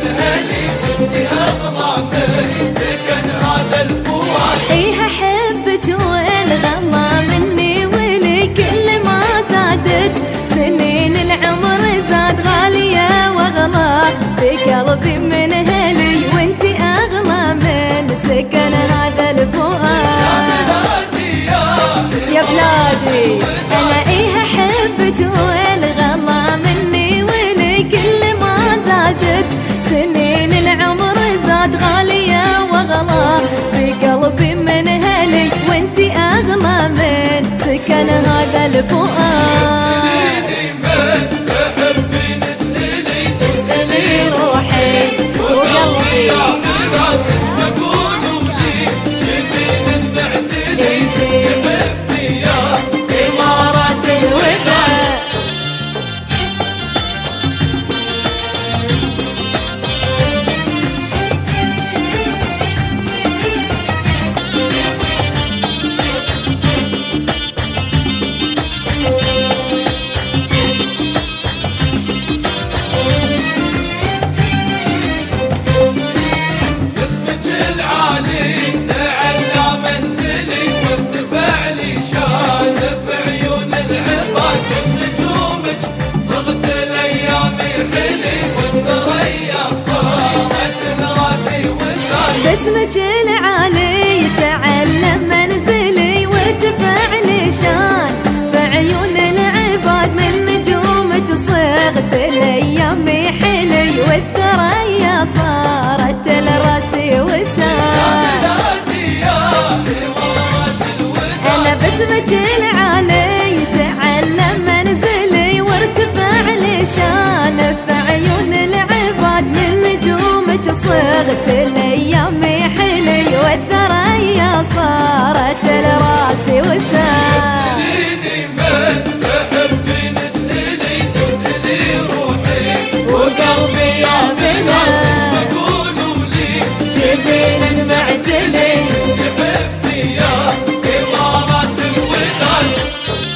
هلي وانت اغلى من سكن هذا الفؤاد. ايه احبك والغلا مني ولي كل ما زادت سنين العمر زاد غالية واغلى في قلبي من هلي وانت اغلى من سكن هذا الفؤاد. يا بلادي انا ايه احبك والغلا مني ولي كل ما زادت سنين العمر زاد غالية واغلى في قلبي من هلي وانتي اغلى من سكن هذا الفؤاد. اسألي روحي وقلبي باسمك العالي تعلم منزلي وارتفع لي شان في عيون العباد من نجومك صغت الايام حلي والثريا صارت لراسي وسام. انا باسمك العالي تعلم منزلي وارتفع لي شان في عيون العباد من نجومك صغت الايام حلي والثريا صارت لراسي وسام. اسأليني من تحبين اسألي روحي وقلبي يا بلاد ايش بقولوا لي جبين معتلي تحبي يا إمارات الوداد.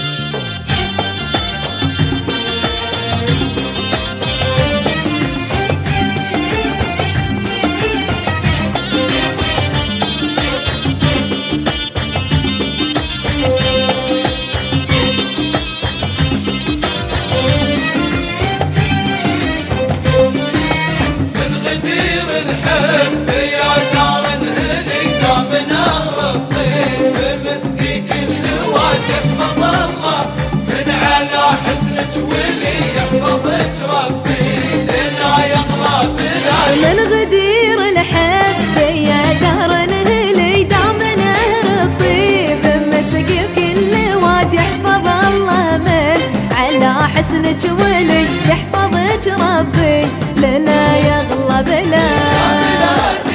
من غدير الحب يا دار نهلي دام نهر الطيب مسقي كل واد يحفظ الله من على حسنك ولي يحفظك ربي لنا يغلى بلاد.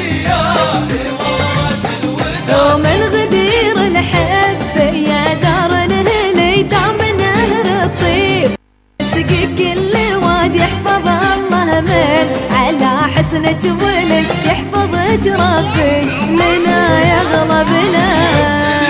ومن غدير الحب يا دار نهلي دام نهر الطيب مسقي كل واد يحفظ الله من على حسنك ولي يحفظك ربي لنا يغلى بلاد.